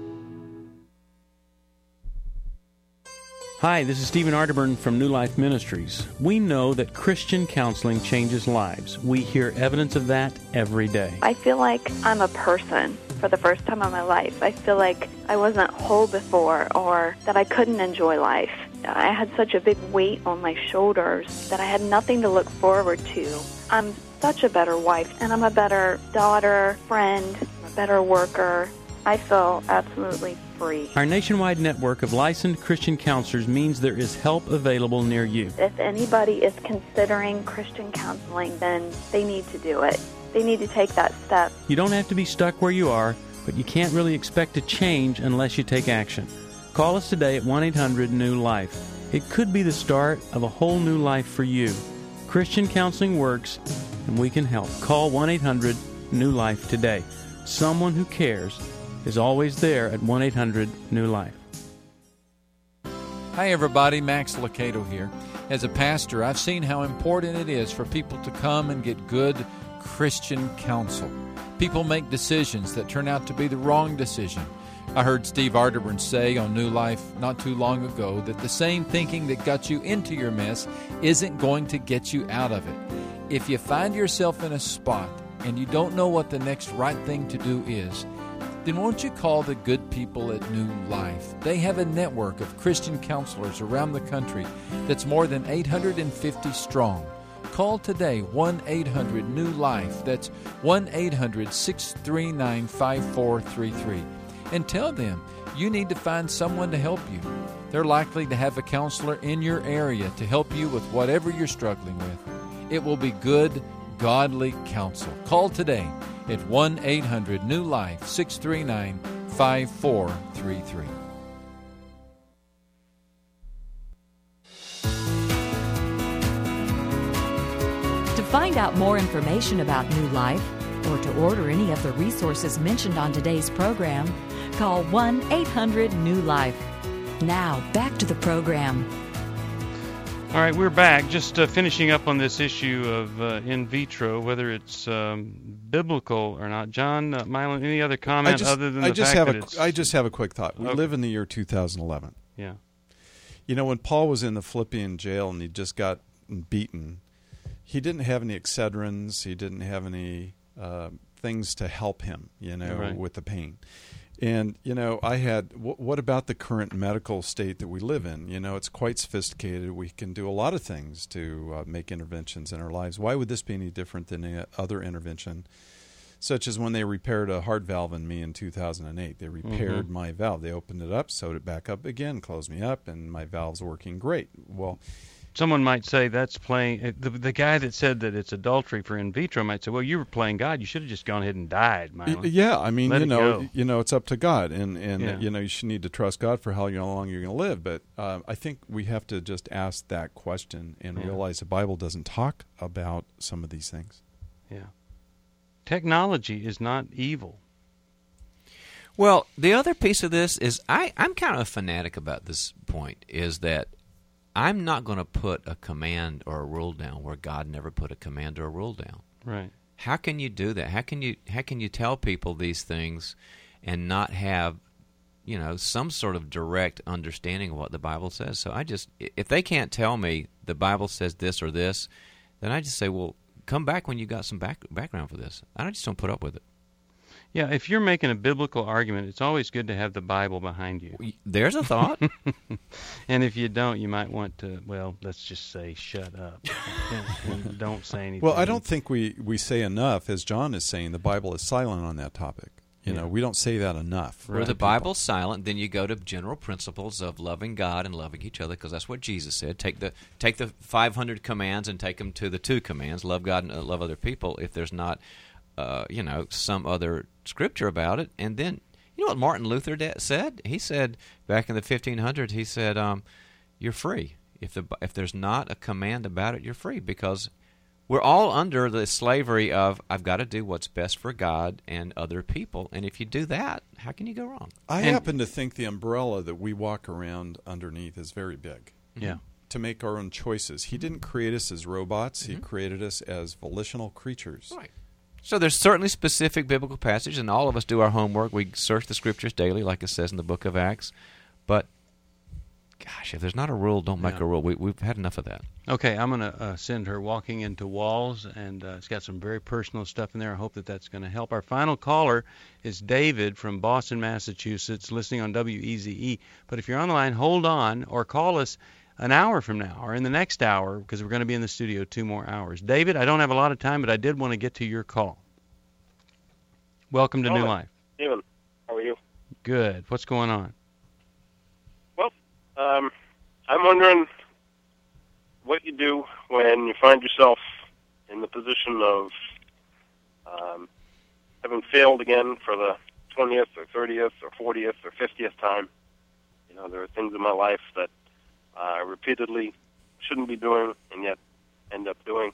Hi, this is Stephen Arterburn from New Life Ministries. We know that Christian counseling changes lives. We hear evidence of that every day. I feel like I'm a person for the first time in my life. I feel like I wasn't whole before, or that I couldn't enjoy life. I had such a big weight on my shoulders that I had nothing to look forward to. I'm such a better wife, and I'm a better daughter, friend, a better worker. I feel absolutely free. Our nationwide network of licensed Christian counselors means there is help available near you. If anybody is considering Christian counseling, then they need to do it. They need to take that step. You don't have to be stuck where you are, but you can't really expect to change unless you take action. Call us today at one eight hundred new life. It could be the start of a whole new life for you. Christian counseling works, and we can help. Call one eight hundred new life today. Someone who cares is always there at one eight hundred new life. Hi everybody, Max Licato here. As a pastor, I've seen how important it is for people to come and get good Christian counsel. People make decisions that turn out to be the wrong decision. I heard Steve Arterburn say on New Life not too long ago that the same thinking that got you into your mess isn't going to get you out of it. If you find yourself in a spot and you don't know what the next right thing to do is, then won't you call the good people at New Life? They have a network of Christian counselors around the country that's more than eight hundred fifty strong. Call today, one eight hundred new life. That's one eight hundred six three nine five four three three. And tell them you need to find someone to help you. They're likely to have a counselor in your area to help you with whatever you're struggling with. It will be good, godly counsel. Call today at one eight hundred new life, six three nine five four three three. To find out more information about New Life or to order any of the resources mentioned on today's program, call one eight hundred new life. Now, back to the program. All right, we're back. Just uh, finishing up on this issue of uh, in vitro, whether it's um, biblical or not. John, uh, Mylon, any other comment just, other than I the just fact have that a, it's... I just have a quick thought. We Okay. live in the year two thousand eleven. Yeah. You know, when Paul was in the Philippian jail and he just got beaten, he didn't have any Excedrins. He didn't have any uh, things to help him, you know, Right. with the pain. And, you know, I had, w- what about the current medical state that we live in? You know, it's quite sophisticated. We can do a lot of things to uh, make interventions in our lives. Why would this be any different than any other intervention, such as when they repaired a heart valve in me in two thousand eight? They repaired Mm-hmm. my valve. They opened it up, sewed it back up again, closed me up, and my valve's working great. Well, Someone might say that's playing... uh, The, the guy that said that it's adultery for in vitro might say, well, you were playing God. You should have just gone ahead and died, Y- Mylon. Yeah, I mean, Let you it know, go. you know, it's up to God, and and Yeah. you know, you should need to trust God for how long you're going to live. But uh, I think we have to just ask that question and Yeah. realize the Bible doesn't talk about some of these things. Yeah. Technology is not evil. Well, the other piece of this is I, I'm kind of a fanatic about this point, is that I'm not going to put a command or a rule down where God never put a command or a rule down. Right. How can you do that? How can you how can you tell people these things and not have, you know, some sort of direct understanding of what the Bible says? So I just, if they can't tell me the Bible says this or this, then I just say, well, come back when you got some back, background for this. I just don't put up with it. Yeah, if you're making a biblical argument, it's always good to have the Bible behind you. There's a thought. And if you don't, you might want to, well, let's just say shut up. And don't say anything. Well, I don't think we, we say enough, as John is saying, the Bible is silent on that topic. You Yeah. know, we don't say that enough. Where to the people. Bible's silent, then you go to general principles of loving God and loving each other, because that's what Jesus said. Take the take the five hundred commands and take them to the two commands: love God and uh, love other people. If there's not, uh, you know, some other scripture about it, and then you know what Martin Luther da- said? He said back in the fifteen hundreds, he said, um, "You're free if the if there's not a command about it. You're free because." We're all under the slavery of, I've got to do what's best for God and other people. And if you do that, how can you go wrong? I And- happen to think the umbrella that we walk around underneath is very big. Yeah. To make our own choices. He didn't create us as robots. He Mhm. created us as volitional creatures. Right. So there's certainly specific biblical passages, and all of us do our homework. We search the scriptures daily, like it says in the book of Acts. But, gosh, if there's not a rule, don't make Yeah. a rule. We, we've had enough of that. Okay, I'm going to uh, send her Walking into Walls, and uh, it's got some very personal stuff in there. I hope that that's going to help. Our final caller is David from Boston, Massachusetts, listening on W E Z E. But if you're on the line, hold on or call us an hour from now or in the next hour, because we're going to be in the studio two more hours. David, I don't have a lot of time, but I did want to get to your call. Welcome to New Hello. Life. Steven, how are you? Good. What's going on? Well, um, I'm wondering what you do when you find yourself in the position of um, having failed again for the twentieth or thirtieth or fortieth or fiftieth time. You know, there are things in my life that I repeatedly shouldn't be doing and yet end up doing.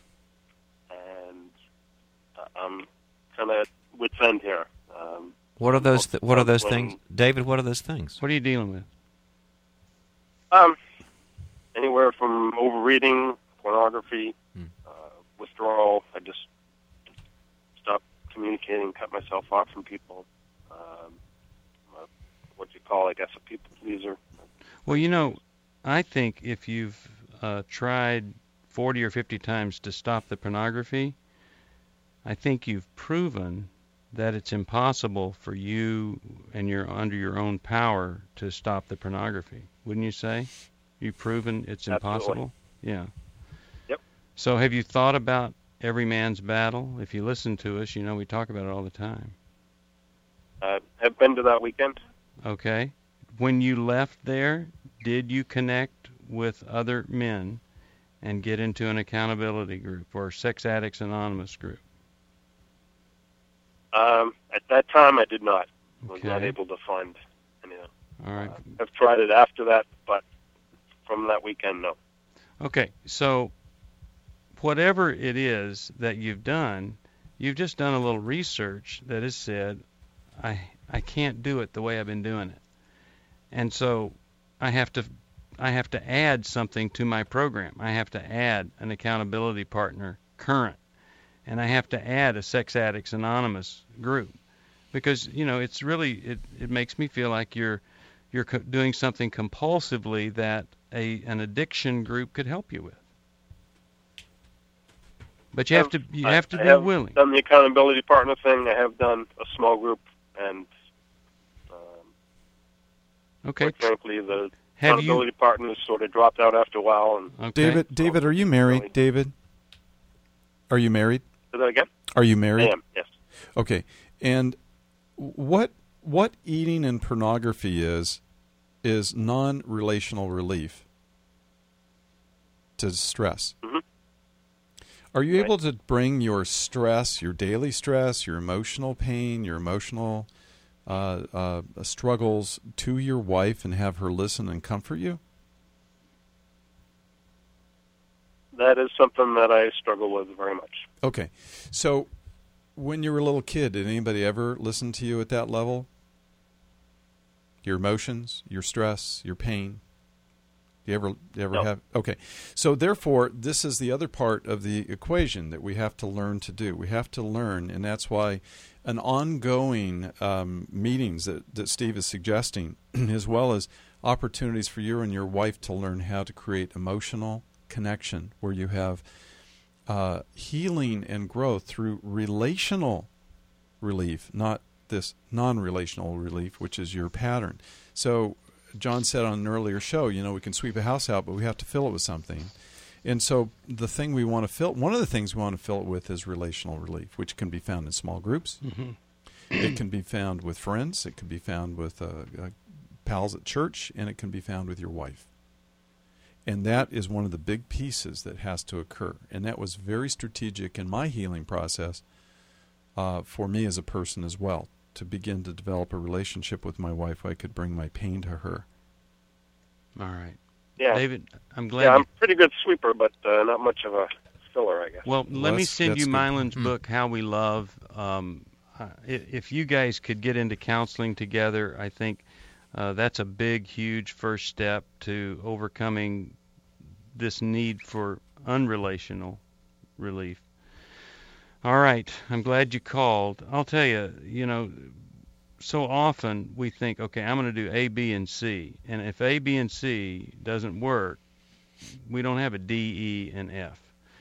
And uh, I'm kind of at wit's end here. Um, What are those th- What are those when- things? David, what are those things? What are you dealing with? Um, anywhere from overreading, pornography, uh, withdrawal. I just stopped communicating, cut myself off from people. Um, uh, what you call, I guess, a people pleaser. Well, you know, I think if you've uh, tried forty or fifty times to stop the pornography, I think you've proven that it's impossible for you and you're under your own power to stop the pornography. Wouldn't you say? You've proven it's impossible? Absolutely. Yeah. Yep. So have you thought about every man's battle? If you listen to us, you know we talk about it all the time. I have been to that weekend. Okay. When you left there, did you connect with other men and get into an accountability group or Sex Addicts Anonymous group? Um, at that time, I did not. I was Okay. not able to find anything. All right. I've tried it after that, but from that weekend, no. Okay, so whatever it is that you've done, you've just done a little research that has said, I I can't do it the way I've been doing it. And so I have to I have to add something to my program. I have to add an accountability partner current. And I have to add a Sex Addicts Anonymous group. Because, you know, it's really it, it makes me feel like you're you're co- doing something compulsively that a an addiction group could help you with. But you have to you I, have to I be have willing. done the accountability partner thing. I have done a small group, and um, Okay. quite frankly, the Have accountability you partners sort of dropped out after a while. And okay. David, David, are you married? David, are you married? Say that again? Are you married? I am. Yes. Okay. And what what eating and pornography is is non-relational relief to stress. Mm-hmm. Are you able to bring your stress, your daily stress, your emotional pain, your emotional uh, uh, struggles to your wife and have her listen and comfort you? That is something that I struggle with very much. Okay. So when you were a little kid, did anybody ever listen to you at that level? Your emotions, your stress, your pain? Do you ever, do you ever No. have? Okay. So therefore, this is the other part of the equation that we have to learn to do. We have to learn, and that's why an ongoing um, meetings that, that Steve is suggesting, as well as opportunities for you and your wife to learn how to create emotional connection where you have uh, healing and growth through relational relief, not this non-relational relief, which is your pattern. So John said on an earlier show, you know, we can sweep a house out, but we have to fill it with something. And so the thing we want to fill, one of the things we want to fill it with is relational relief, which can be found in small groups. Mm-hmm. It can be found with friends. It can be found with uh, uh, pals at church, and it can be found with your wife. And that is one of the big pieces that has to occur. And that was very strategic in my healing process uh, for me as a person as well, to begin to develop a relationship with my wife where I could bring my pain to her. All right. Yeah. David, I'm glad Yeah, you I'm a pretty good sweeper, but uh, not much of a filler, I guess. Well, let me that's- send that's you good. Mylan's Hmm. book, How We Love. Um, uh, i- if you guys could get into counseling together, I think uh, that's a big, huge first step to overcoming this need for unrelational relief. All right. I'm glad you called. I'll tell you, you know, so often we think, okay, I'm going to do A, B, and C. And if A, B, and C doesn't work, we don't have a D, E, and F.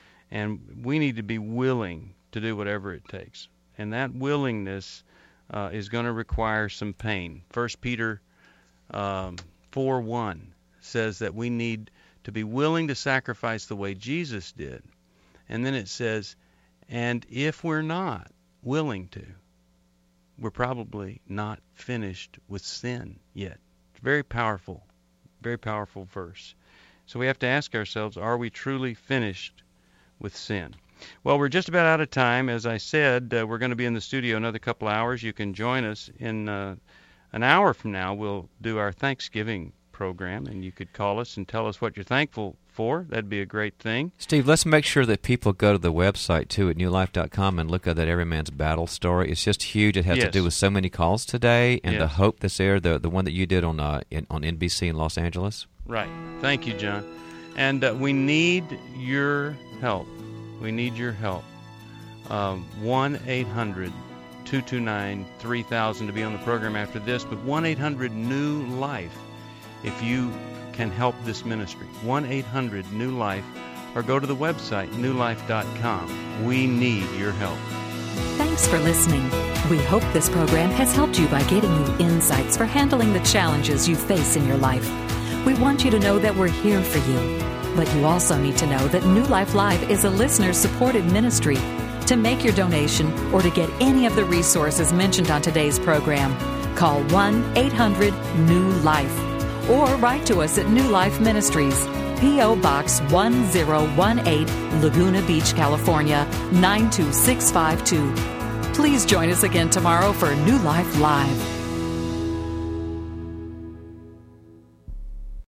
And we need to be willing to do whatever it takes. And that willingness uh, is going to require some pain. First Peter um, four one says that we need to be willing to sacrifice the way Jesus did. And then it says, and if we're not willing to, we're probably not finished with sin yet. It's very powerful, very powerful verse. So we have to ask ourselves, are we truly finished with sin? Well, we're just about out of time. As I said, uh, we're going to be in the studio another couple hours. You can join us in uh, an hour from now. We'll do our Thanksgiving program, and you could call us and tell us what you're thankful for. That'd be a great thing. Steve, let's make sure that people go to the website, too, at new life dot com and look at that Every Man's Battle story. It's just huge. It has Yes. to do with so many calls today, and the Yes. hope that's there, the the one that you did on uh, in, on N B C in Los Angeles. Right. Thank you, John. And uh, we need your help. We need your help. Um, one eight hundred two two nine three thousand to be on the program after this, but one eight hundred new life if you can help this ministry. one eight hundred new life, or go to the website new life dot com. We need your help. Thanks for listening. We hope this program has helped you by giving you insights for handling the challenges you face in your life. We want you to know that we're here for you. But you also need to know that New Life Live is a listener-supported ministry. To make your donation or to get any of the resources mentioned on today's program, call one eight hundred new life or write to us at New Life Ministries, P O. Box one zero one eight, Laguna Beach, California, nine two six five two. Please join us again tomorrow for New Life Live.